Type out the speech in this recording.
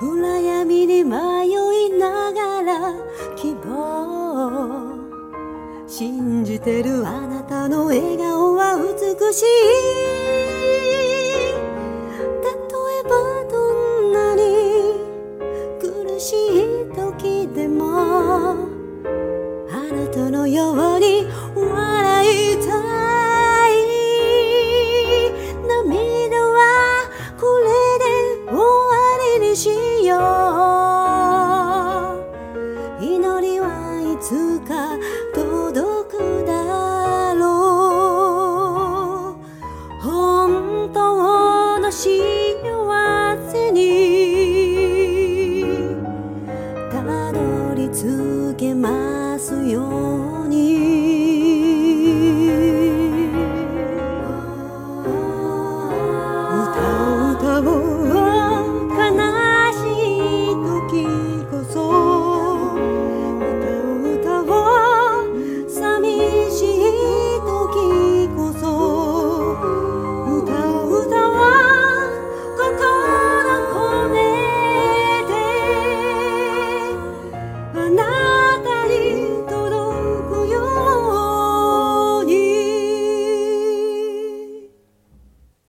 暗闇に迷いながら希望信じてるあなたの笑顔は美しい。例えばどんなに苦しい時でもあなたのように笑いたい。涙はこれで終わりにしよう。祈りはいつか届くだろう。本当の幸せにたどり着けますように。歌を歌おう